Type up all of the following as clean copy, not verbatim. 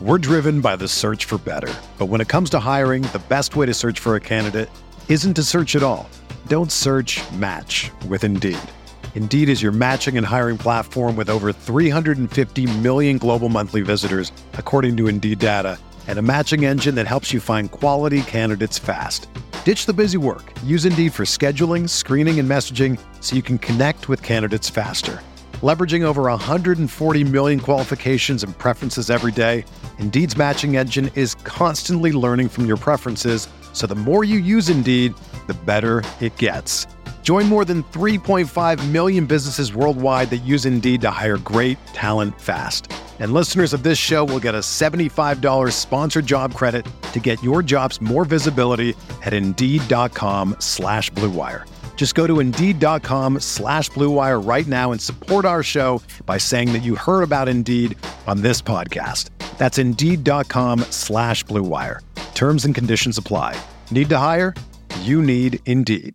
We're driven by the search for better. But when it comes to hiring, the best way to search for a candidate isn't to search at all. Don't search, match with Indeed. Indeed is your matching and hiring platform with over 350 million global monthly visitors, according to Indeed data, and a matching engine that helps you find quality candidates fast. Ditch the busy work. Use Indeed for scheduling, screening, and messaging so you can connect with candidates faster. Leveraging over 140 million qualifications and preferences every day, Indeed's matching engine is constantly learning from your preferences, so the more you use Indeed, the better it gets. Join more than 3.5 million businesses worldwide that use Indeed to hire great talent fast. And listeners of this show will get a $75 sponsored job credit to get your jobs more visibility at Indeed.com/Blue Wire. Just go to Indeed.com/Blue Wire right now and support our show by saying that you heard about Indeed on this podcast. That's Indeed.com/Blue Wire. Terms and conditions apply. Need to hire? You need Indeed.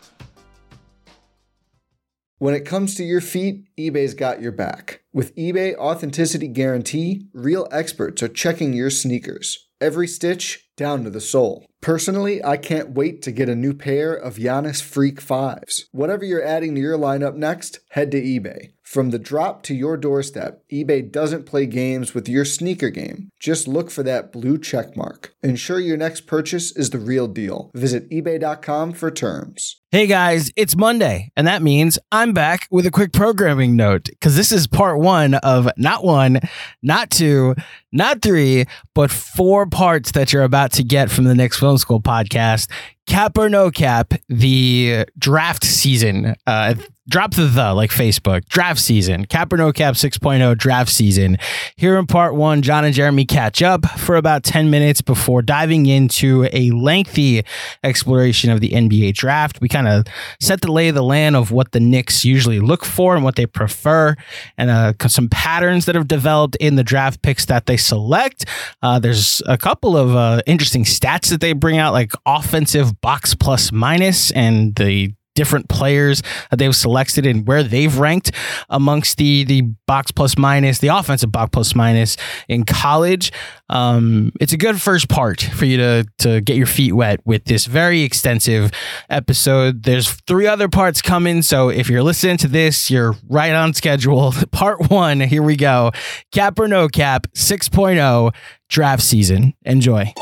When it comes to your feet, eBay's got your back. With eBay Authenticity Guarantee, real experts are checking your sneakers. Every stitch, down to the sole. Personally, I can't wait to get a new pair of Giannis Freak 5s. Whatever you're adding to your lineup next, head to eBay. From the drop to your doorstep, eBay doesn't play games with your sneaker game. Just look for that blue check mark. Ensure your next purchase is the real deal. Visit eBay.com for terms. Hey guys, it's Monday, and that means I'm back with a quick programming note, because this is part one of not one, not two, not three, but 4 parts that you're about to get from the Knicks Film School podcast. Cap or no cap, the draft season. Drop the like Facebook. Draft season. Cap or no cap 6.0 draft season. Here in part one, John and Jeremy catch up for about 10 minutes before diving into a lengthy exploration of the NBA draft. We kind of set the lay of the land of what the Knicks usually look for and what they prefer, and some patterns that have developed in the draft picks that they select. There's a couple of interesting stats that they bring out, like offensive box plus minus and the different players that they've selected and where they've ranked amongst the box plus minus, the offensive box plus minus in college. It's a good first part for you to get your feet wet with this very extensive episode. There's 3 other parts coming, so if you're listening to this, you're right on schedule. Part 1, here we go. Cap or no cap 6.0 draft season. Enjoy.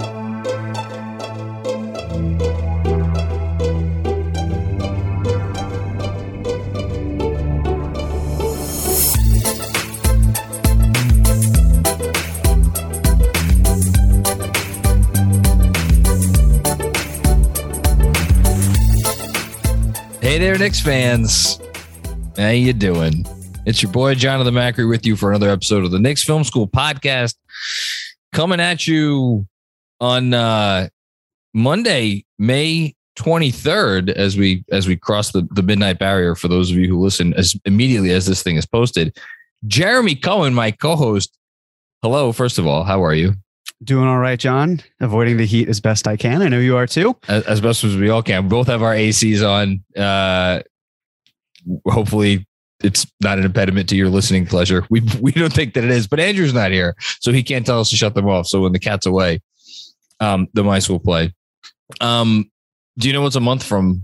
Hey there, Knicks fans. How you doing? It's your boy, Jonathan Macri, with you for another episode of the Knicks Film School podcast. Coming at you on Monday, May 23rd, as we cross the midnight barrier for those of you who listen as immediately as this thing is posted. Jeremy Cohen, my co-host. Hello, first of all. How are you? Doing all right, John. Avoiding the heat as best I can. I know you are too. As best as we all can. We both have our ACs on. Hopefully it's not an impediment to your listening pleasure. We don't think that it is, but Andrew's not here, so he can't tell us to shut them off. So when the cat's away, the mice will play. Do you know what's a month from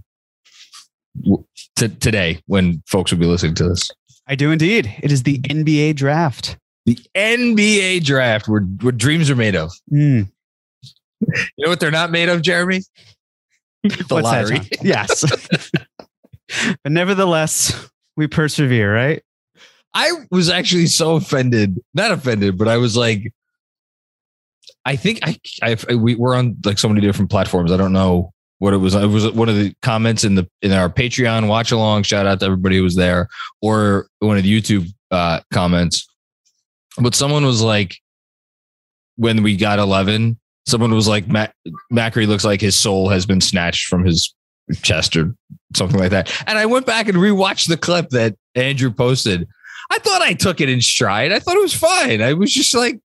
today when folks will be listening to this? I do indeed. It is the NBA draft. The NBA draft, where dreams are made of. You know what they're not made of, Jeremy? The What's lottery. That, yes. But nevertheless, we persevere, right? I was actually so offended. Not offended, but I was like, I think we're on like so many different platforms. I don't know what it was. It was one of the comments in our Patreon watch along. Shout out to everybody who was there, or one of the YouTube comments. But someone was like, when we got 11, someone was like, Macri looks like his soul has been snatched from his chest or something like that. And I went back and rewatched the clip that Andrew posted. I thought I took it in stride. I thought it was fine. I was just like,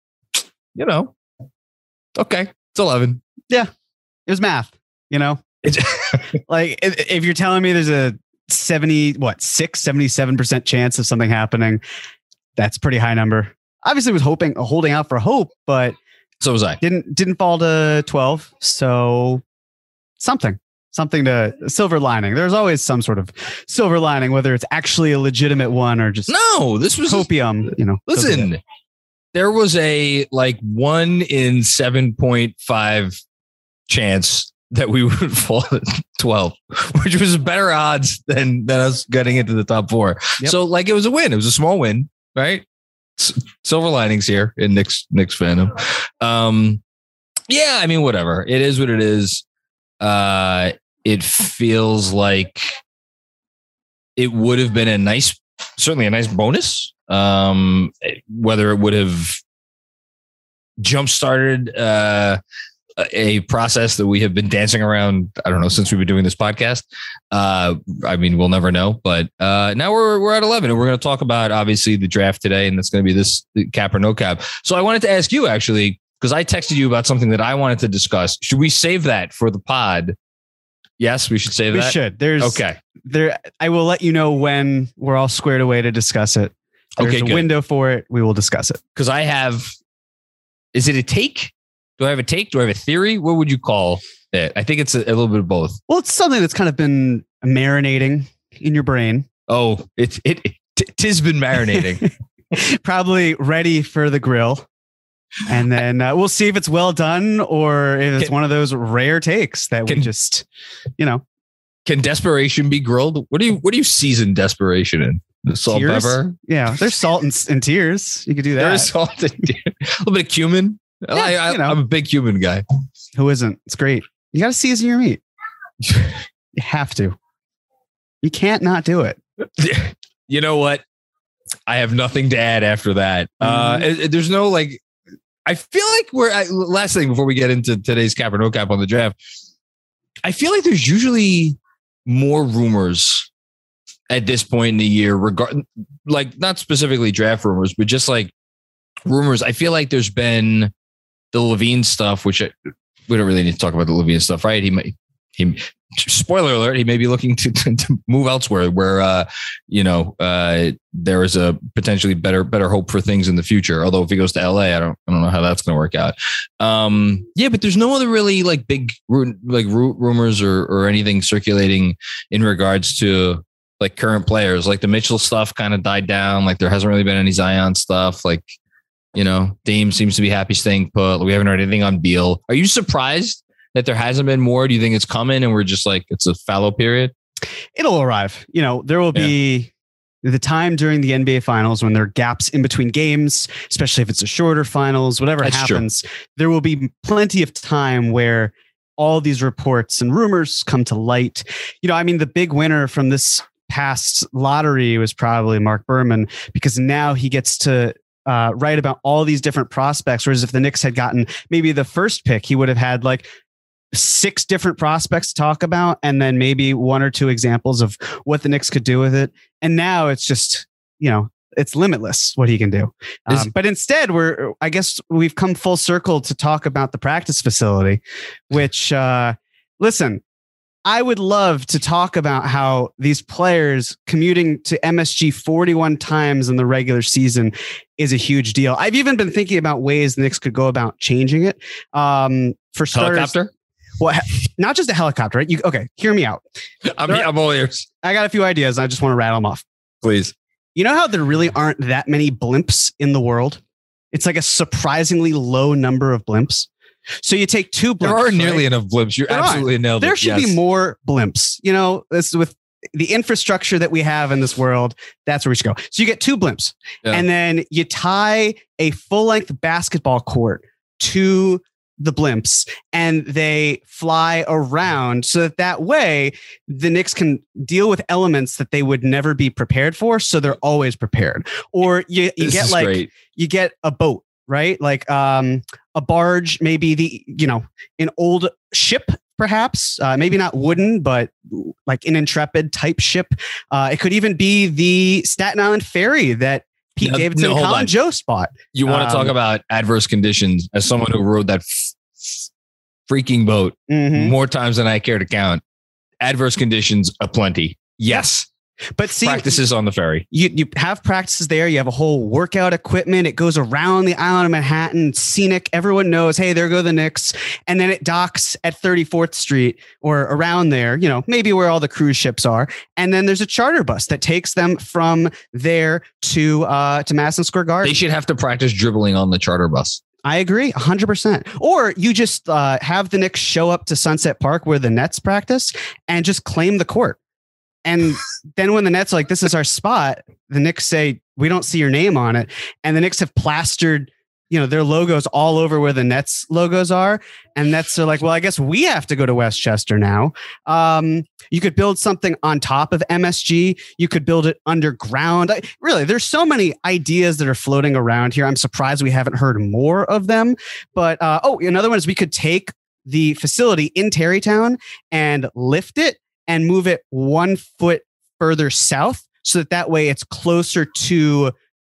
okay, it's 11. Yeah, it was math, It's like, if you're telling me there's a 77% chance of something happening, that's a pretty high number. obviously was holding out for hope, but so was I. Didn't fall to 12. So something to silver lining. There's always some sort of silver lining, whether it's actually a legitimate one or just this was copium. Listen, there was a 1 in 7.5 chance that we would fall at 12, which was better odds than us getting into the top 4. Yep. So it was a win. It was a small win, right? Silver linings here in Knicks fandom. Yeah, I mean, whatever. It is what it is. It feels like it would have been certainly a nice bonus. Whether it would have jump-started a process that we have been dancing around, I don't know, since we've been doing this podcast. I mean, we'll never know. But now we're at 11, and we're going to talk about, obviously, the draft today, and that's going to be this cap or no cap. So I wanted to ask you, actually, because I texted you about something that I wanted to discuss. Should we save that for the pod? Yes, we should save that. We should. I will let you know when we're all squared away to discuss it. There's a window for it. We will discuss it. Because is it a take? Do I have a take? Do I have a theory? What would you call it? I think it's a little bit of both. Well, it's something that's kind of been marinating in your brain. Oh, tis been marinating. Probably ready for the grill. And then we'll see if it's well done or if it's one of those rare takes that we just, Can desperation be grilled? What do you season desperation in? The salt, tears? pepper? Yeah, there's salt and tears. You could do that. There's salt and tears. A little bit of cumin. Yeah, I'm a big cumin guy. Who isn't? It's great. You got to season your meat. You have to. You can't not do it. You know what? I have nothing to add after that. There's no I feel like last thing before we get into today's cap or no cap on the draft. I feel like there's usually more rumors at this point in the year, not specifically draft rumors, but just rumors. I feel like there's been the Levine stuff, which we don't really need to talk about the Levine stuff, right? He spoiler alert, he may be looking to move elsewhere where, there is a potentially better hope for things in the future. Although if he goes to LA, I don't know how that's going to work out. But there's no other really big rumors or anything circulating in regards to current players. The Mitchell stuff kind of died down. There hasn't really been any Zion stuff. Dame seems to be happy staying put. We haven't heard anything on Beal. Are you surprised that there hasn't been more? Do you think it's coming and we're just it's a fallow period? It'll arrive. There will be the time during the NBA finals when there are gaps in between games, especially if it's a shorter finals, whatever happens, there will be plenty of time where all these reports and rumors come to light. The big winner from this past lottery was probably Mark Berman, because now he gets to write about all these different prospects. Whereas if the Knicks had gotten maybe the first pick, he would have had 6 different prospects to talk about, and then maybe 1 or 2 examples of what the Knicks could do with it. And now it's just, it's limitless what he can do. But instead, I guess we've come full circle to talk about the practice facility, which, listen, I would love to talk about how these players commuting to MSG 41 times in the regular season is a huge deal. I've even been thinking about ways the Knicks could go about changing it. For starters, helicopter? Well, not just a helicopter, right? Okay, hear me out. I'm all ears. I got a few ideas. I just want to rattle them off. Please. You know how there really aren't that many blimps in the world? It's a surprisingly low number of blimps. So you take 2 blimps. There are nearly enough blimps. You're absolutely nailed it. There should be more blimps. This with the infrastructure that we have in this world, that's where we should go. So you get 2 blimps, and then you tie a full-length basketball court to the blimps, and they fly around so that way the Knicks can deal with elements that they would never be prepared for. So they're always prepared. Or you get a boat, right? A barge, maybe an old ship, perhaps, maybe not wooden, but an Intrepid type ship. It could even be the Staten Island ferry that Pete Davidson and Colin Joe spot. You want to talk about adverse conditions as someone who rode that freaking boat more times than I care to count. Adverse conditions aplenty. Yes. But see, practices on the ferry. You have practices there. You have a whole workout equipment. It goes around the island of Manhattan, scenic. Everyone knows, hey, there go the Knicks. And then it docks at 34th Street or around there, maybe where all the cruise ships are. And then there's a charter bus that takes them from there to Madison Square Garden. They should have to practice dribbling on the charter bus. I agree 100%. Or you just have the Knicks show up to Sunset Park where the Nets practice and just claim the court. And then when the Nets are like, this is our spot, the Knicks say, we don't see your name on it. And the Knicks have plastered, their logos all over where the Nets logos are. And Nets are like, well, I guess we have to go to Westchester now. You could build something on top of MSG. You could build it underground. Really, there's so many ideas that are floating around here. I'm surprised we haven't heard more of them. But, another one is we could take the facility in Tarrytown and lift it and move it 1 foot further south so that way it's closer to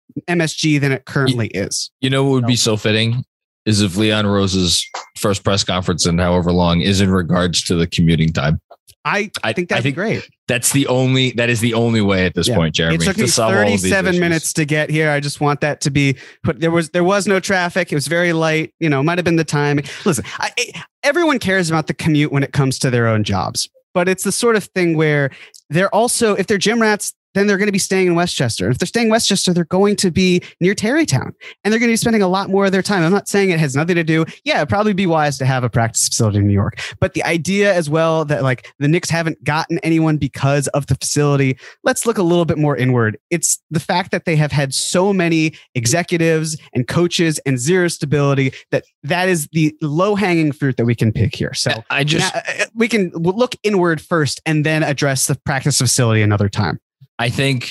MSG than it currently is. What would be so fitting is if Leon Rose's first press conference in however long is in regards to the commuting time. I think that'd be great. That is the only way at this point, Jeremy. It took me 37 minutes to get here. I just want that to be put. There was no traffic. It was very light. Might have been the time. Listen, everyone cares about the commute when it comes to their own jobs. But it's the sort of thing where they're also, if they're gym rats, then they're going to be staying in Westchester. If they're staying in Westchester, they're going to be near Tarrytown and they're going to be spending a lot more of their time. I'm not saying it has nothing to do. Yeah, it'd probably be wise to have a practice facility in New York. But the idea as well that like the Knicks haven't gotten anyone because of the facility, let's look a little bit more inward. It's the fact that they have had so many executives and coaches and zero stability that is the low hanging fruit that we can pick here. So we can look inward first and then address the practice facility another time. I think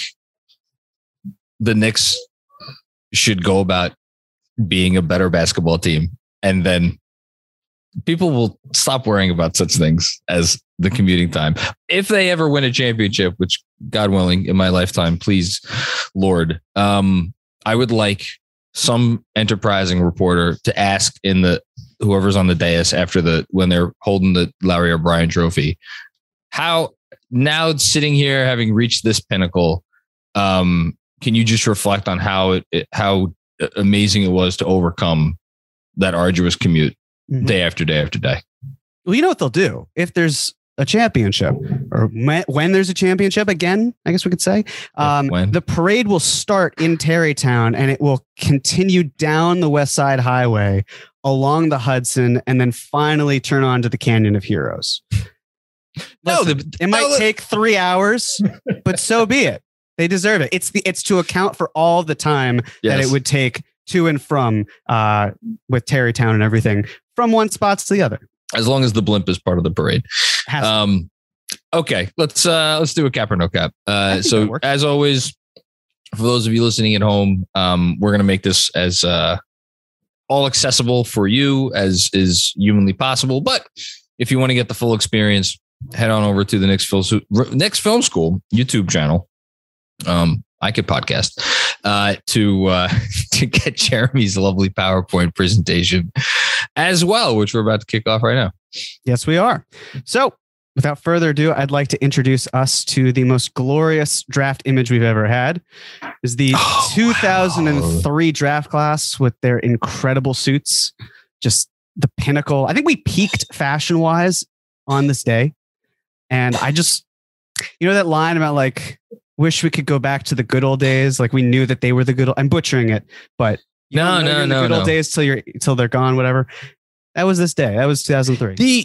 the Knicks should go about being a better basketball team, and then people will stop worrying about such things as the commuting time. If they ever win a championship, which God willing in my lifetime, please, Lord, I would like some enterprising reporter to ask whoever's on the dais when they're holding the Larry O'Brien trophy, how now sitting here, having reached this pinnacle, can you just reflect on how amazing it was to overcome that arduous commute day after day after day? Well, you know what they'll do if there's a championship, or when there's a championship again, I guess we could say, the parade will start in Tarrytown and it will continue down the West Side Highway along the Hudson and then finally turn on to the Canyon of Heroes. Listen, it might take 3 hours, but so be it. They deserve it. It's to account for all the time that it would take to and from with Tarrytown and everything from one spot to the other. As long as the blimp is part of the parade. Okay, let's do a cap or no cap. So as always, for those of you listening at home, we're gonna make this as all accessible for you as is humanly possible. But if you want to get the full experience, head on over to the Knicks Film School YouTube channel. I could podcast to get Jeremy's lovely PowerPoint presentation as well, which we're about to kick off right now. Yes, we are. So without further ado, I'd like to introduce us to the most glorious draft image we've ever had. Is the 2003 draft class with their incredible suits, just the pinnacle. I think we peaked fashion-wise on this day. And I just, that line about like, wish we could go back to the good old days. Like we knew that they were the good old, I'm butchering it, but no, good old days till they're gone, whatever. That was this day. That was 2003.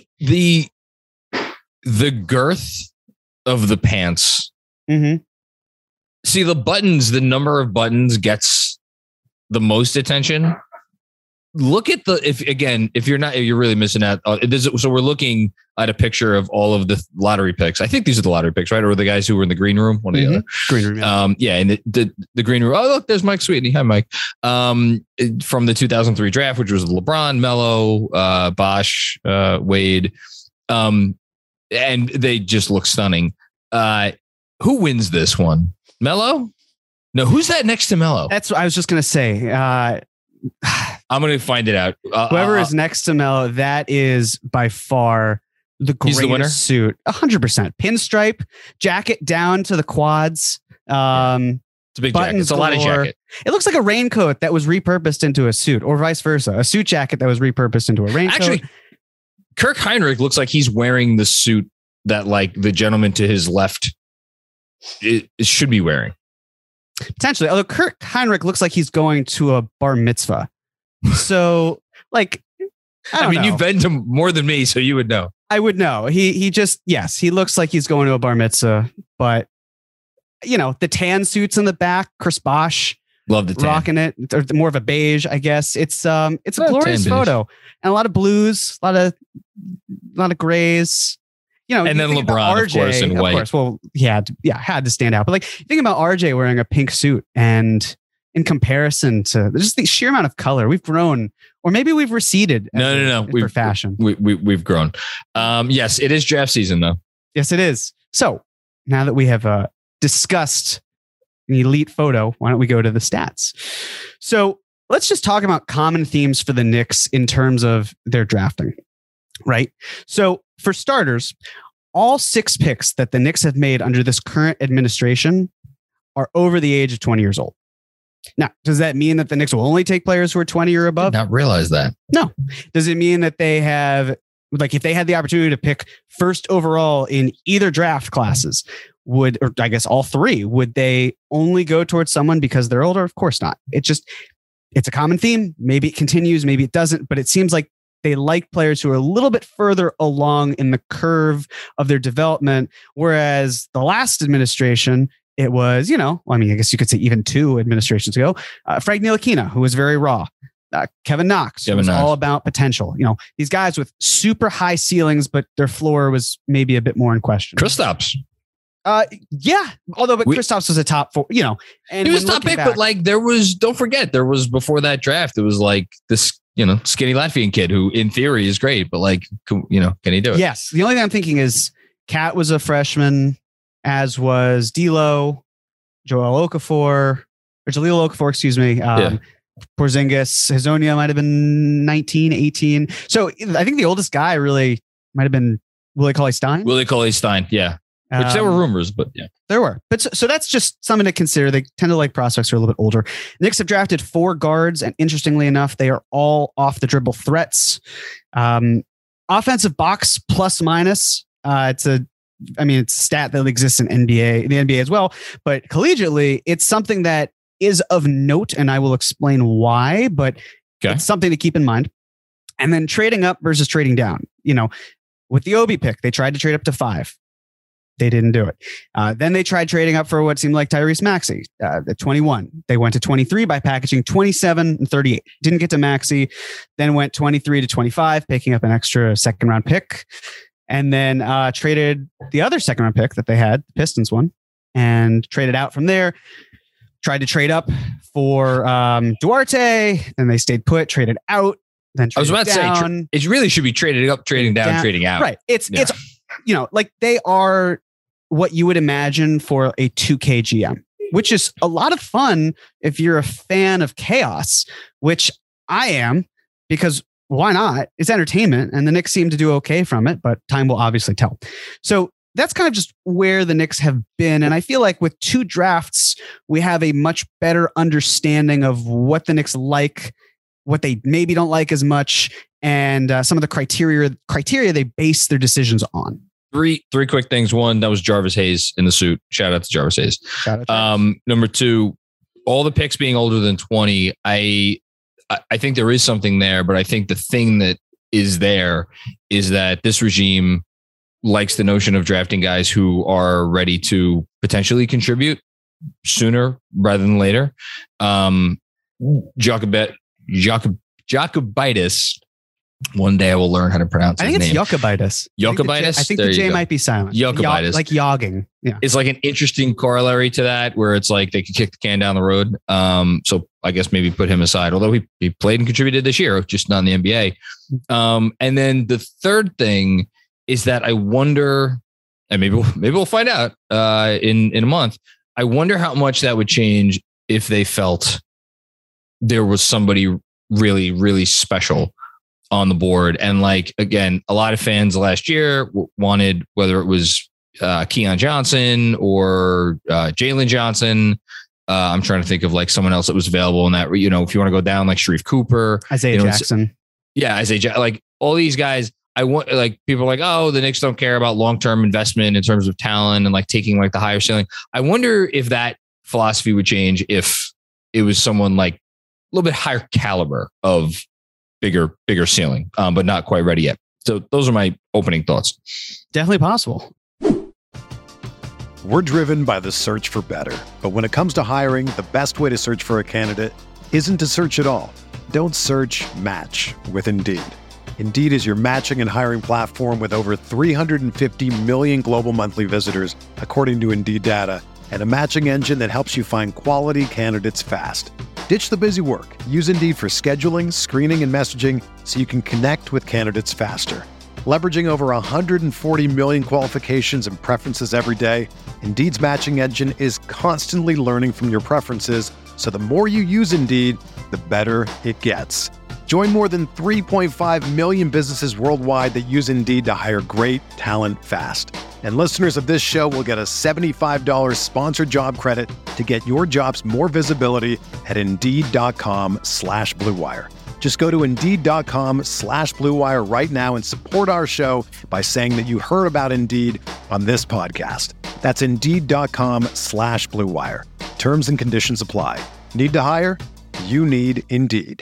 The girth of the pants. Mm-hmm. See, the number of buttons gets the most attention. Look at if you're really missing out. So we're looking at a picture of all of the lottery picks. I think these are the lottery picks, right? Or the guys who were in the green room, one or the other. Green room. Yeah. And the green room. Oh, look, there's Mike Sweetney. Hi, Mike. From the 2003 draft, which was LeBron, Melo, Bosh, Wade. And they just look stunning. Who wins this one? Melo? No, who's that next to Melo? That's what I was just going to say. I'm going to find it out. Whoever is next to Melo, that is by far the greatest suit. 100%. Pinstripe jacket down to the quads. It's a big jacket. It's a lot of jacket. It looks like a raincoat that was repurposed into a suit, or vice versa. A suit jacket that was repurposed into a raincoat. Actually, Kirk Heinrich looks like he's wearing the suit that like the gentleman to his left it should be wearing. Potentially. Although Kirk Heinrich looks like he's going to a bar mitzvah. So like, I mean, you've been to more than me, so you would know. I would know. He just, yes, he looks like he's going to a bar mitzvah, but you know, the tan suits in the back, Chris Bosh. Love the tan. Rocking it. Or more of a beige, I guess. It's a glorious photo. And a lot of blues, a lot of grays. You know, and then LeBron, RJ, of course, in white. Of course, well, he had to stand out. But like, think about RJ wearing a pink suit, and in comparison to just the sheer amount of color, we've grown, or maybe we've receded. No. For fashion, we've grown. Yes, it is draft season, though. Yes, it is. So now that we have discussed an elite photo, why don't we go to the stats? So let's just talk about common themes for the Knicks in terms of their drafting, right? So for starters, all 6 picks that the Knicks have made under this current administration are over the age of 20 years old. Now, does that mean that the Knicks will only take players who are 20 or above? I did not realize that. No. Does it mean that they have, like, if they had the opportunity to pick first overall in either draft classes, or I guess all 3, would they only go towards someone because they're older? Of course not. It's a common theme. Maybe it continues, maybe it doesn't, but it seems like they like players who are a little bit further along in the curve of their development. Whereas the last administration, it was, I guess you could say even 2 administrations ago, Frank Ntilikina, who was very raw. Kevin Knox, who was all about potential. These guys with super high ceilings, but their floor was maybe a bit more in question. Kristaps. Yeah. Although, Kristaps was a top 4, and he was top pick, but like don't forget, there was before that draft, it was like this, skinny Latvian kid who in theory is great, but like, can he do it? Yes. The only thing I'm thinking is Cat was a freshman, as was D'Lo, Jahlil Okafor, excuse me. Porzingis, Hazonia might have been 19, 18. So I think the oldest guy really might have been Willie Cauley-Stein. Yeah. Which there were rumors, but yeah. There were. But so that's just something to consider. They tend to like prospects who are a little bit older. Knicks have drafted 4 guards, and interestingly enough, they are all off the dribble threats. Offensive box plus minus. It's a stat that exists in the NBA as well. But collegiately, it's something that is of note, and I will explain why, but it's something to keep in mind. And then trading up versus trading down. With the Obi pick, they tried to trade up to 5. They didn't do it. Then they tried trading up for what seemed like Tyrese Maxey at 21. They went to 23 by packaging 27 and 38. Didn't get to Maxey. Then went 23 to 25, picking up an extra second round pick. And then traded the other second round pick that they had, the Pistons one, and traded out from there. Tried to trade up for Duarte. Then they stayed put, traded out. Then I was about to say, it really should be traded up, trading down, trading out. Right. It's like they are what you would imagine for a 2K GM, which is a lot of fun if you're a fan of chaos, which I am, because why not? It's entertainment, and the Knicks seem to do okay from it, but time will obviously tell. So that's kind of just where the Knicks have been. And I feel like with 2 drafts, we have a much better understanding of what the Knicks like, what they maybe don't like as much, and some of the criteria they base their decisions on. 3 quick things. One, that was Jarvis Hayes in the suit. Shout out to Jarvis Hayes. Number 2, all the picks being older than 20. I think there is something there, but I think the thing that is there is that this regime likes the notion of drafting guys who are ready to potentially contribute sooner rather than later. Jokubaitis. One day I will learn how to pronounce his name. I think it's Jokubaitis. Jokubaitis? I think the J might be silent. Jokubaitis. Like yogging. Yeah. It's like an interesting corollary to that, where it's like they could kick the can down the road. So I guess maybe put him aside, although he played and contributed this year, just not in the NBA. And then the third thing is that I wonder, and maybe we'll find out in a month. I wonder how much that would change if they felt there was somebody really, really special on the board. And like, again, a lot of fans last year wanted, whether it was Keon Johnson or Jalen Johnson. I'm trying to think of like someone else that was available in that, if you want to go down like Sharif Cooper, Isaiah Jackson. Like all these guys. I want, like, people are like, oh, the Knicks don't care about long-term investment in terms of talent and like taking like the higher ceiling. I wonder if that philosophy would change if it was someone like a little bit higher caliber of bigger ceiling, but not quite ready yet. So those are my opening thoughts. Definitely possible. We're driven by the search for better. But when it comes to hiring, the best way to search for a candidate isn't to search at all. Don't search, match with Indeed. Indeed is your matching and hiring platform with over 350 million global monthly visitors, according to Indeed data, and a matching engine that helps you find quality candidates fast. Ditch the busy work. Use Indeed for scheduling, screening, and messaging so you can connect with candidates faster. Leveraging over 140 million qualifications and preferences every day, Indeed's matching engine is constantly learning from your preferences, so the more you use Indeed, the better it gets. Join more than 3.5 million businesses worldwide that use Indeed to hire great talent fast. And listeners of this show will get a $75 sponsored job credit to get your jobs more visibility at Indeed.com/Blue Wire. Just go to Indeed.com/Blue Wire right now and support our show by saying that you heard about Indeed on this podcast. That's Indeed.com/Blue Wire. Terms and conditions apply. Need to hire? You need Indeed.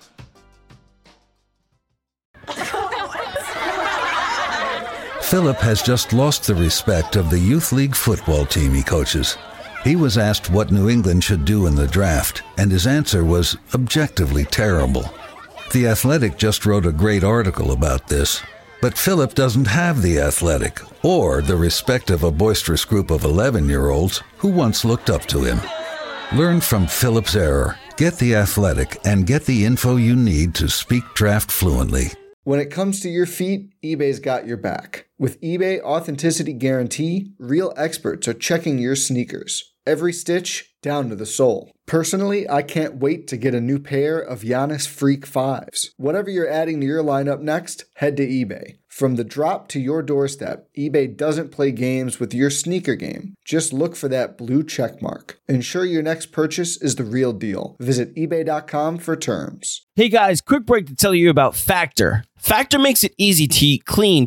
Philip has just lost the respect of the youth league football team he coaches. He was asked what New England should do in the draft, and his answer was objectively terrible. The Athletic just wrote a great article about this, but Philip doesn't have the Athletic or the respect of a boisterous group of 11-year-olds who once looked up to him. Learn from Philip's error. Get the Athletic and get the info you need to speak draft fluently. When it comes to your feet, eBay's got your back. With eBay Authenticity Guarantee, real experts are checking your sneakers. Every stitch, down to the sole. Personally, I can't wait to get a new pair of Giannis Freak 5s. Whatever you're adding to your lineup next, head to eBay. From the drop to your doorstep, eBay doesn't play games with your sneaker game. Just look for that blue check mark. Ensure your next purchase is the real deal. Visit eBay.com for terms. Hey guys, quick break to tell you about Factor. Factor makes it easy to eat clean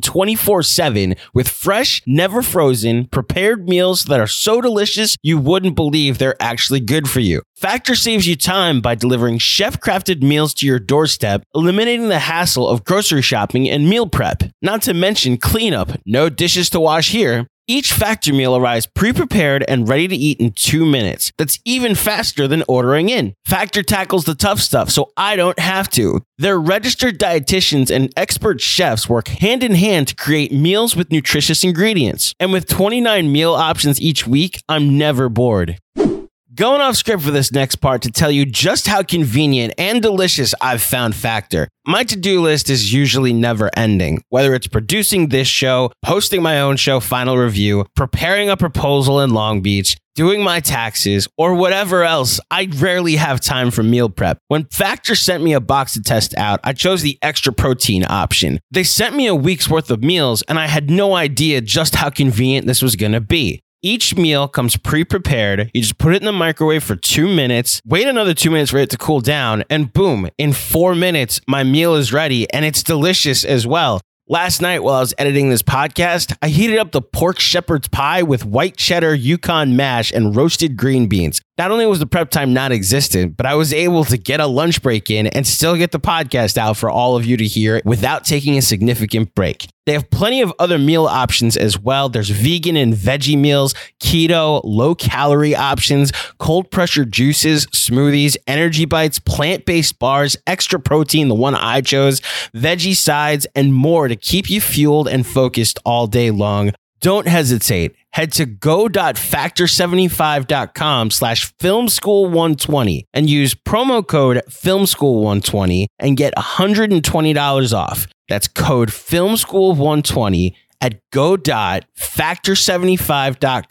24/7 with fresh, never frozen, prepared meals that are so delicious you wouldn't believe they're actually good for you. Factor saves you time by delivering chef-crafted meals to your doorstep, eliminating the hassle of grocery shopping and meal prep. Not to mention cleanup, no dishes to wash here. Each Factor meal arrives pre-prepared and ready to eat in 2 minutes. That's even faster than ordering in. Factor tackles the tough stuff, so I don't have to. Their registered dietitians and expert chefs work hand in hand to create meals with nutritious ingredients. And with 29 meal options each week, I'm never bored. Going off script for this next part to tell you just how convenient and delicious I've found Factor. My to-do list is usually never ending, whether it's producing this show, hosting my own show, Final Review, preparing a proposal in Long Beach, doing my taxes, or whatever else. I rarely have time for meal prep. When Factor sent me a box to test out, I chose the extra protein option. They sent me a week's worth of meals, and I had no idea just how convenient this was going to be. Each meal comes pre-prepared. You just put it in the microwave for 2 minutes, wait another 2 minutes for it to cool down, and boom, in 4 minutes, my meal is ready, and it's delicious as well. Last night, while I was editing this podcast, I heated up the pork shepherd's pie with white cheddar, Yukon mash, and roasted green beans. Not only was the prep time not existent, but I was able to get a lunch break in and still get the podcast out for all of you to hear without taking a significant break. They have plenty of other meal options as well. There's vegan and veggie meals, keto, low-calorie options, cold-pressure juices, smoothies, energy bites, plant-based bars, extra protein, the one I chose, veggie sides, and more to keep you fueled and focused all day long. Don't hesitate. Head to go.factor75.com/filmschool120 and use promo code filmschool120 and get $120 off. That's code filmschool120 at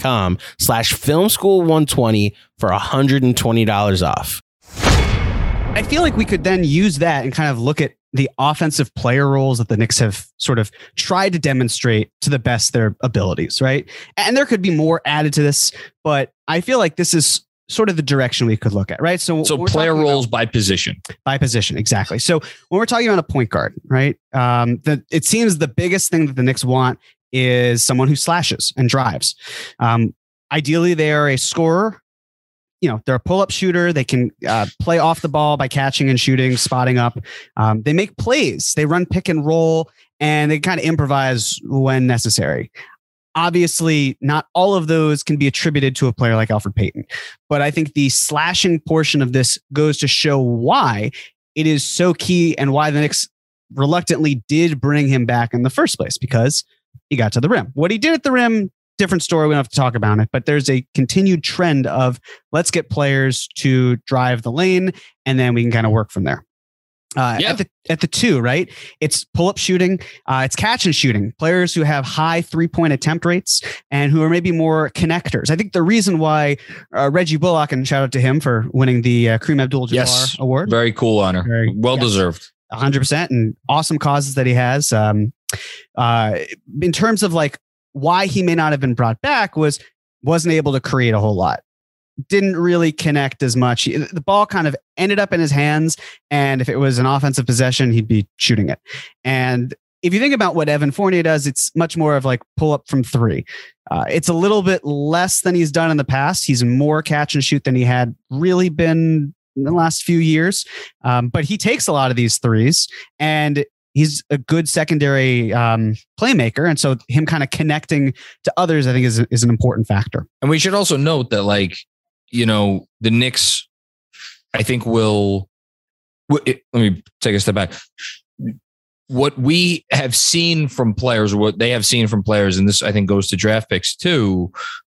go.factor75.com/filmschool120 for $120 off. I feel like we could then use that and kind of look at the offensive player roles that the Knicks have sort of tried to demonstrate to the best of their abilities, right? And there could be more added to this, but I feel like this is sort of the direction we could look at, right? So player roles by position. By position, exactly. So when we're talking about a point guard, right? It seems the biggest thing that the Knicks want is someone who slashes and drives. Ideally, they are a scorer. They're a pull-up shooter. They can play off the ball by catching and shooting, spotting up. They make plays. They run pick and roll, and they kind of improvise when necessary. Obviously, not all of those can be attributed to a player like Elfrid Payton, but I think the slashing portion of this goes to show why it is so key and why the Knicks reluctantly did bring him back in the first place, because he got to the rim. What he did at the rim, different story. We don't have to talk about it, but there's a continued trend of let's get players to drive the lane, and then we can kind of work from there. At the 2, right? It's pull-up shooting. It's catch and shooting. Players who have high 3-point attempt rates and who are maybe more connectors. I think the reason why Reggie Bullock, and shout out to him for winning the Kareem Abdul-Jabbar award. Very cool honor. Well deserved. 100%, and awesome causes that he has. In terms of like why he may not have been brought back wasn't able to create a whole lot. Didn't really connect as much. The ball kind of ended up in his hands, and if it was an offensive possession, he'd be shooting it. And if you think about what Evan Fournier does, it's much more of like pull up from 3. It's a little bit less than he's done in the past. He's more catch and shoot than he had really been in the last few years. But he takes a lot of these threes, and he's a good secondary playmaker. And so him kind of connecting to others, I think is an important factor. And we should also note that, like, the Knicks, I think let me take a step back. What we have seen from players, or what they have seen from players, and this I think goes to draft picks too,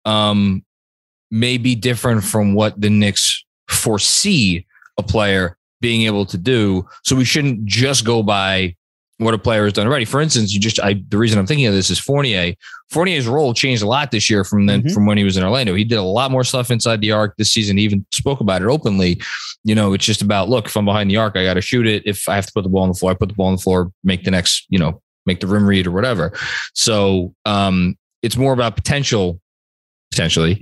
may be different from what the Knicks foresee a player being able to do. So we shouldn't just go by what a player has done already. For instance, the reason I'm thinking of this is Fournier. Fournier's role changed a lot this year from when he was in Orlando. He did a lot more stuff inside the arc this season. He even spoke about it openly. It's just about, look, if I'm behind the arc, I got to shoot it. If I have to put the ball on the floor, I put the ball on the floor, make the next, make the rim read or whatever. So it's more about potential, essentially,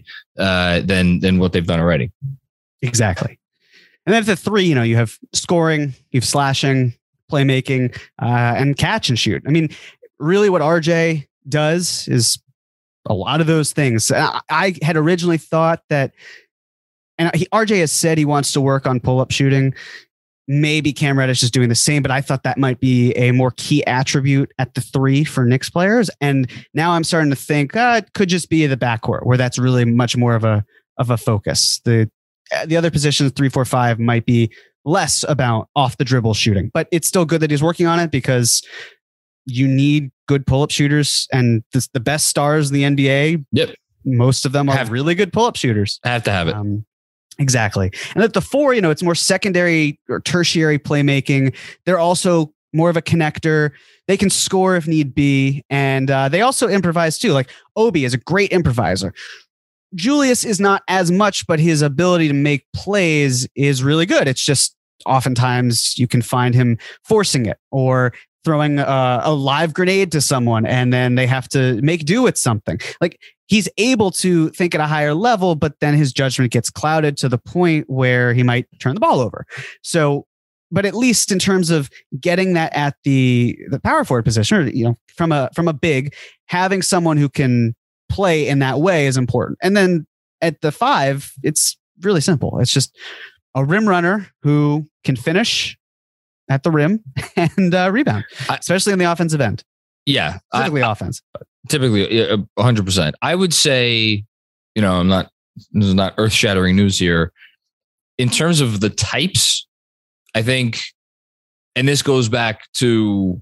than what they've done already. Exactly. And then at the 3, you have scoring, you have slashing, playmaking, and catch and shoot. I mean, really what RJ does is a lot of those things. I had originally thought that, and RJ has said he wants to work on pull-up shooting. Maybe Cam Reddish is doing the same, but I thought that might be a more key attribute at the 3 for Knicks players. And now I'm starting to think it could just be the backcourt where that's really much more of a focus. The other positions, 3, 4, 5 might be less about off the dribble shooting, but it's still good that he's working on it, because you need good pull-up shooters, and the best stars in the NBA. Yep. Most of them are really good pull-up shooters. Have to have it. Exactly. And at the 4, it's more secondary or tertiary playmaking. They're also more of a connector. They can score if need be. And they also improvise too. Like Obi is a great improviser. Julius is not as much, but his ability to make plays is really good. It's just oftentimes you can find him forcing it or throwing a live grenade to someone, and then they have to make do with something. Like, he's able to think at a higher level, but then his judgment gets clouded to the point where he might turn the ball over. So, but at least in terms of getting that at the power forward position, or, from a big, having someone who can play in that way is important. And then at the 5, it's really simple. It's just a rim runner who can finish at the rim and rebound, especially in the offensive end. Yeah. Typically offense. Typically 100%. I would say, this is not earth shattering news here. In terms of the types, I think, and this goes back to,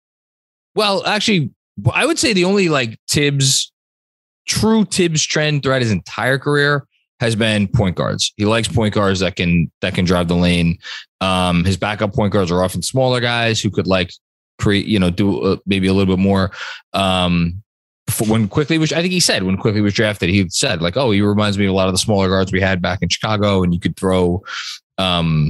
well, actually, I would say the only true Tibbs trend throughout his entire career has been point guards. He likes point guards that can drive the lane. His backup point guards are often smaller guys who could create, do maybe a little bit more. When Quickley was, I think he said when Quickley was drafted, he said he reminds me of a lot of the smaller guards we had back in Chicago, and you could throw,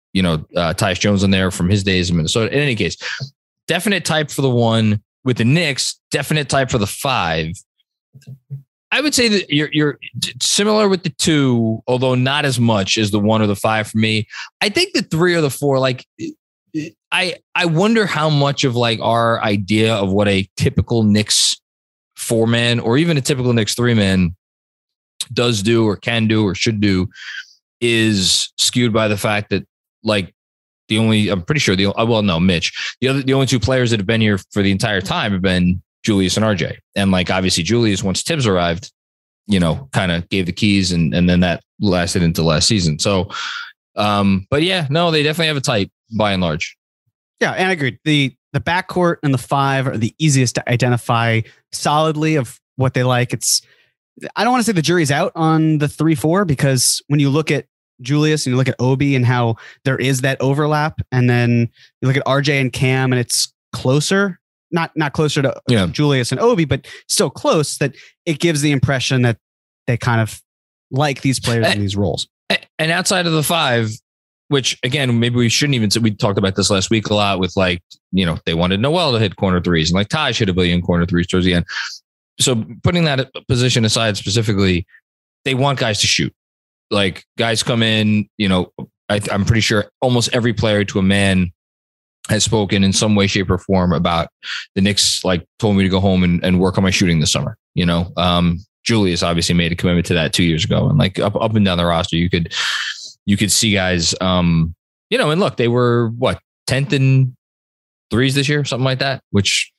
Tyus Jones in there from his days in Minnesota. In any case, definite type for the 1 with the Knicks, definite type for the 5. I would say that you're similar with the 2, although not as much as the 1 or the 5 for me. I think the 3 or the 4, like I wonder how much of like our idea of what a typical Knicks 4-man or even a typical Knicks 3-man does do or can do or should do is skewed by the fact that like I'm pretty sure Mitch, the only 2 players that have been here for the entire time have been Julius and RJ. And like, obviously Julius, once Tibbs arrived, kind of gave the keys and then that lasted into last season. So, but yeah, no, they definitely have a type by and large. Yeah. And I agree. The backcourt and the 5 are the easiest to identify solidly of what they like. I don't want to say the jury's out on the 3-4 because when you look at Julius and you look at Obi and how there is that overlap, and then you look at RJ and Cam and it's closer, not closer to Julius and Obi, but still close, that it gives the impression that they kind of like these players in these roles. And outside of the 5, which again, maybe we shouldn't even say, we talked about this last week a lot with like, they wanted Noel to hit corner threes and like Taj hit a billion corner threes towards the end. So putting that position aside specifically, they want guys to shoot. Like guys come in, I'm pretty sure almost every player to a man has spoken in some way, shape, or form about the Knicks, like told me to go home and work on my shooting this summer. Julius obviously made a commitment to that 2 years ago, and like up and down the roster, you could see guys, and look, they were 10th in threes this year, something like that, which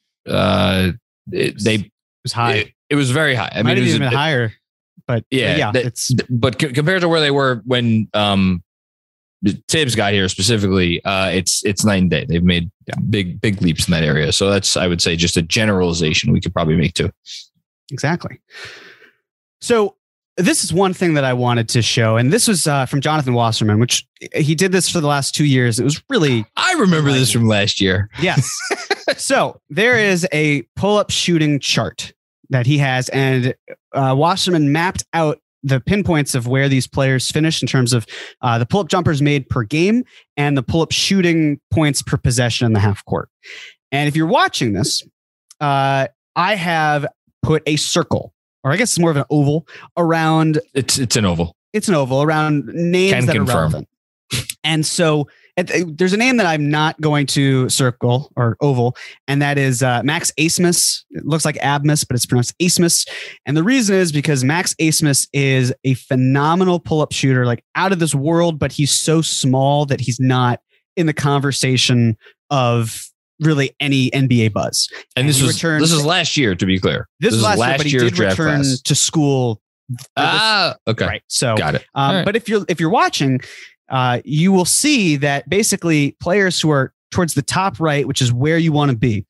it was high. It was very high. I mean, it was even higher, but but compared to where they were when Tibbs got here specifically, it's night and day. They've made big leaps in that area. So that's, I would say, just a generalization we could probably make too. Exactly. So this is one thing that I wanted to show, and this was from Jonathan Wasserman, which he did this for the last 2 years. It was really, I remember this from last year. Yes. So there is a pull-up shooting chart that he has, and Wasserman mapped out the pinpoints of where these players finished in terms of the pull-up jumpers made per game and the pull-up shooting points per possession in the half court. And if you're watching this, I have put a circle, or I guess it's more of an oval around. It's an oval. It's an oval around names that are relevant. And so there's a name that I'm not going to circle or oval, and that is Max Abmas. It looks like Abmas, but it's pronounced Abmas. And the reason is because Max Abmas is a phenomenal pull-up shooter, like out of this world, but he's so small that he's not in the conversation of really any NBA buzz. And this is last year, to be clear. This is last year, but he did return to school. Okay. Right. So got it. Right. But if you're watching, you will see that basically players who are towards the top right, which is where you want to be.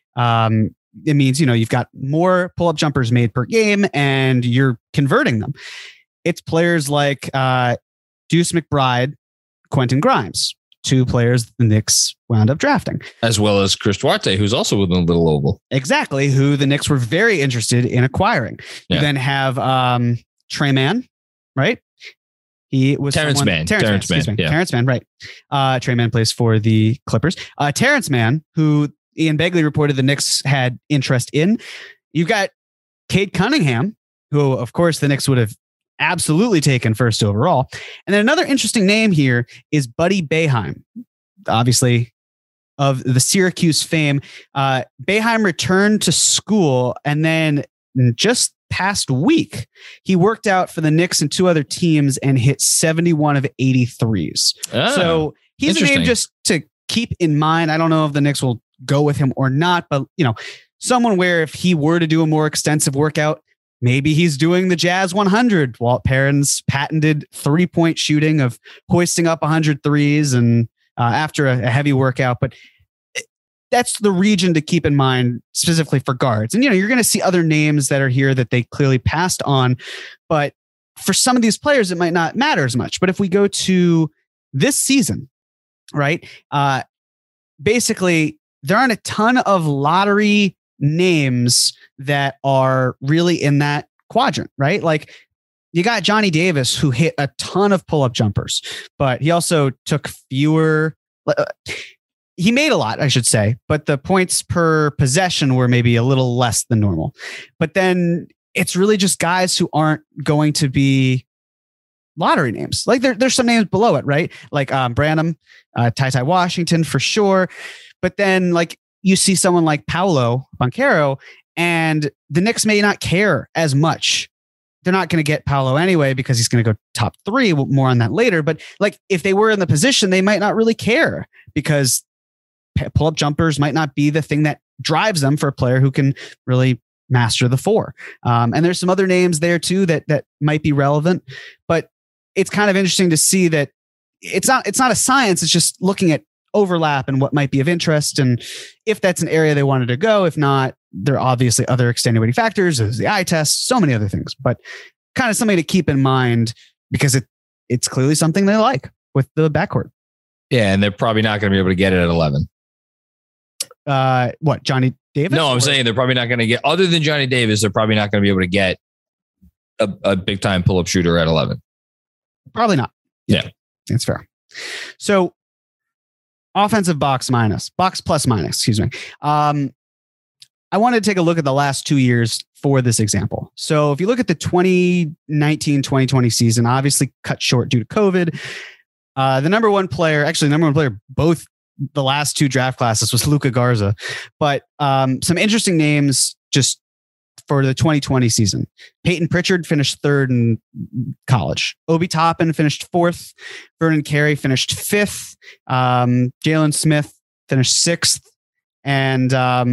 It means, you've got more pull-up jumpers made per game and you're converting them. It's players like Deuce McBride, Quentin Grimes, 2 players the Knicks wound up drafting. As well as Chris Duarte, who's also within a little oval. Exactly, who the Knicks were very interested in acquiring. Yeah. You then have Tre Mann, right? He was Terrence Mann. Terrence Mann. Yeah. Terrence Mann, right. Tre Mann plays for the Clippers. Terrence Mann, who Ian Begley reported the Knicks had interest in. You've got Cade Cunningham, who, of course, the Knicks would have absolutely taken first overall. And then another interesting name here is Buddy Boeheim, obviously of the Syracuse fame. Boeheim returned to school, and then just past week, he worked out for the Knicks and 2 other teams and hit 71 of 83s. So he's a name just to keep in mind. I don't know if the Knicks will go with him or not, but someone where if he were to do a more extensive workout, maybe he's doing the Jazz 100, Walt Perrin's patented 3-point shooting of hoisting up 100 threes and after a heavy workout. But that's the region to keep in mind specifically for guards. And, you're going to see other names that are here that they clearly passed on. But for some of these players, it might not matter as much. But if we go to this season, right, basically there aren't a ton of lottery names that are really in that quadrant, right? Like you got Johnny Davis, who hit a ton of pull-up jumpers, but he also took fewer. He made a lot, I should say, but the points per possession were maybe a little less than normal. But then it's really just guys who aren't going to be lottery names. Like there's some names below it, right? Like Branham, Ty Washington for sure. But then like you see someone like Paolo Banchero, and the Knicks may not care as much. They're not going to get Paolo anyway because he's going to go top 3. More on that later. But like if they were in the position, they might not really care because pull-up jumpers might not be the thing that drives them for a player who can really master the 4. And there's some other names there too that might be relevant, but it's kind of interesting to see that it's not a science. It's just looking at overlap and what might be of interest. And if that's an area they wanted to go, if not, there are obviously other extenuating factors. There's the eye test, so many other things, but kind of something to keep in mind because it's clearly something they like with the backcourt. Yeah. And they're probably not going to be able to get it at 11. What, Johnny Davis? No, I'm saying they're probably not going to get, other than Johnny Davis, they're probably not going to be able to get a big time pull-up shooter at 11. Probably not. Yeah. That's fair. So offensive box plus minus, excuse me. I wanted to take a look at the last 2 years for this example. So if you look at the 2019-2020 season, obviously cut short due to COVID, the number one player both the last 2 draft classes was Luka Garza, but some interesting names just for the 2020 season. Peyton Pritchard finished 3rd in college. Obi Toppin finished 4th. Vernon Carey finished 5th. Jalen Smith finished 6th. And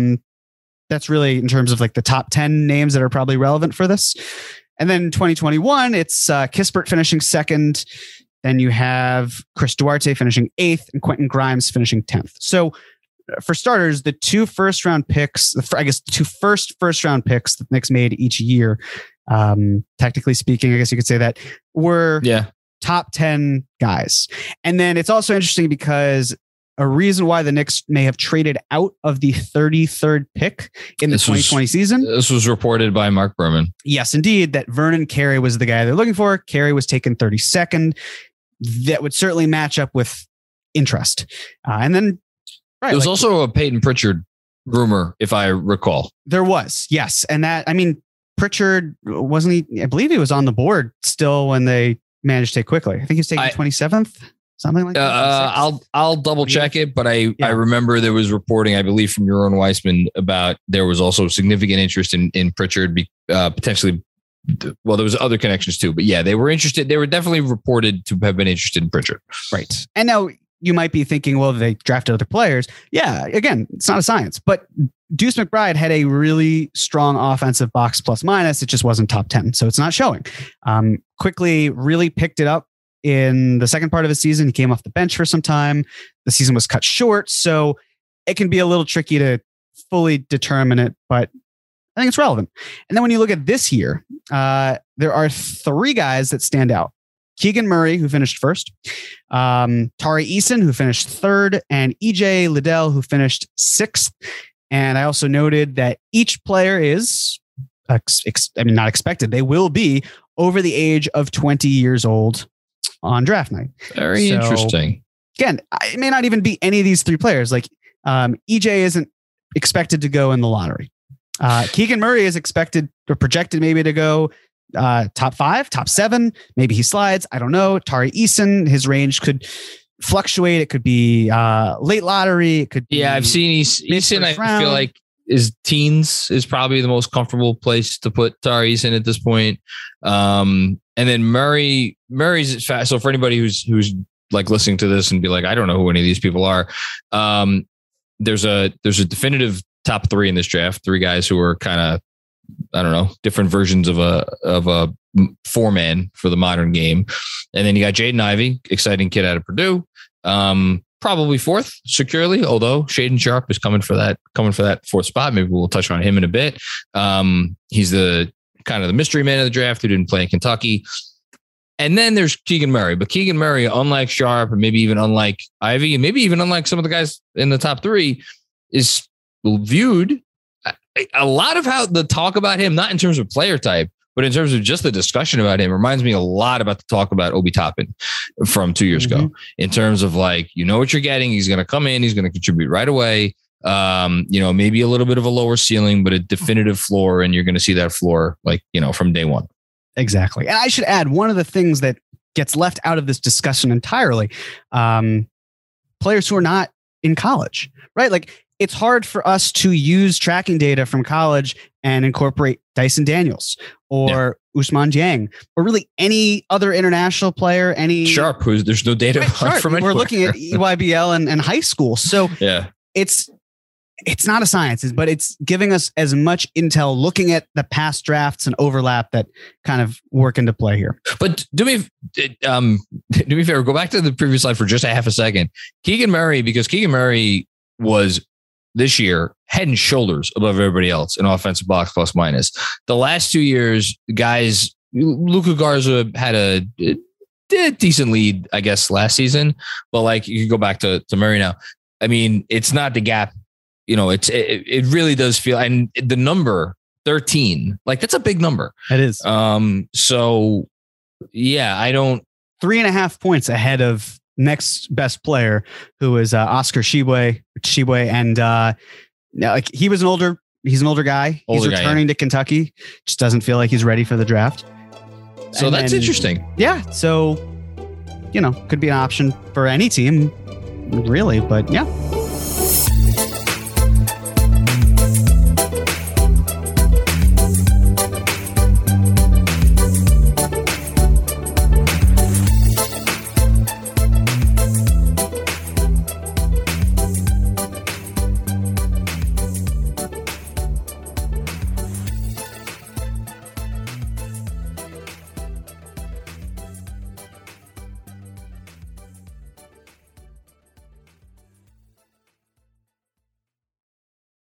that's really in terms of like the top 10 names that are probably relevant for this. And then 2021, it's Kispert finishing 2nd. Then you have Chris Duarte finishing 8th and Quentin Grimes finishing 10th. So for starters, the 2 first-round picks, the 2 first-round picks that the Knicks made each year, technically speaking, I guess you could say that, were top 10 guys. And then it's also interesting because a reason why the Knicks may have traded out of the 33rd pick in the 2020 season. This was reported by Mark Berman. Yes, indeed, that Vernon Carey was the guy they're looking for. Carey was taken 32nd. That would certainly match up with interest. And then there was also a Peyton Pritchard rumor, if I recall. There was, yes. And that, I mean, Pritchard, wasn't he? I believe he was on the board still when they managed to take quickly. I think he was taking 27th, something like that. I'll double check it, but I remember there was reporting, I believe, from Jeroen Weissman about there was also significant interest in Pritchard, potentially. Well, there was other connections too, but yeah, they were interested. They were definitely reported to have been interested in Pritchard. Right. And now you might be thinking, well, they drafted other players. Yeah, again, it's not a science, but Deuce McBride had a really strong offensive box plus minus. It just wasn't top 10. So it's not showing. Quickly really picked it up in the second part of the season. He came off the bench for some time. The season was cut short. So it can be a little tricky to fully determine it, but I think it's relevant. And then when you look at this year, there are 3 guys that stand out. Keegan Murray, who finished 1st, Tari Eason, who finished 3rd, and EJ Liddell, who finished 6th. And I also noted that each player is, not expected, they will be over the age of 20 years old on draft night. Very interesting. Again, it may not even be any of these 3 players. Like EJ isn't expected to go in the lottery. Keegan Murray is expected or projected maybe to go top 5, top 7. Maybe he slides. I don't know. Tari Eason, his range could fluctuate. It could be late lottery. It could be. Yeah, I've seen Eason. I feel like his teens is probably the most comfortable place to put Tari Eason at this point. And then Murray's fast. So for anybody who's like listening to this and be like, I don't know who any of these people are. There's a definitive top 3 in this draft. 3 guys who are kind of, I don't know, different versions of a 4-man for the modern game. And then you got Jaden Ivey, exciting kid out of Purdue. Probably 4th securely, although Shaedon Sharpe is coming for that 4th spot. Maybe we'll touch on him in a bit. He's the kind of the mystery man of the draft who didn't play in Kentucky. And then there's Keegan Murray, but Keegan Murray, unlike Sharpe, and maybe even unlike Ivey, and maybe even unlike some of the guys in the top 3, is viewed a lot of how the talk about him, not in terms of player type, But in terms of just the discussion about him, reminds me a lot about the talk about Obi Toppin from 2 years ago, in terms of like, you know what you're getting. He's going to come in. He's going to contribute right away. Maybe a little bit of a lower ceiling, but a definitive floor. And you're going to see that floor like, from day one. Exactly. And I should add, one of the things that gets left out of this discussion entirely, players who are not in college, right? Like, it's hard for us to use tracking data from college and incorporate Dyson Daniels or Ousmane Dieng or really any other international player, any Sharp, who's there's no data from anywhere. We're looking at EYBL and high school. So it's not a science, but it's giving us as much intel looking at the past drafts and overlap that kind of work into play here. But do me a favor, go back to the previous slide for just a half a second. Keegan Murray, because Keegan Murray was this year head and shoulders above everybody else in offensive box plus minus. The last 2 years, guys, Luka Garza had a decent lead, I guess, last season, but like you can go back to Murray now. I mean, it's not the gap. It really does feel, and the number 13, like that's a big number. It is. So yeah, 3.5 points ahead of next best player, who is Oscar Tshiebwe, and he was he's an older guy. He's returning to Kentucky. Just doesn't feel like he's ready for the draft. So that's interesting. Yeah. So, could be an option for any team, really. But yeah.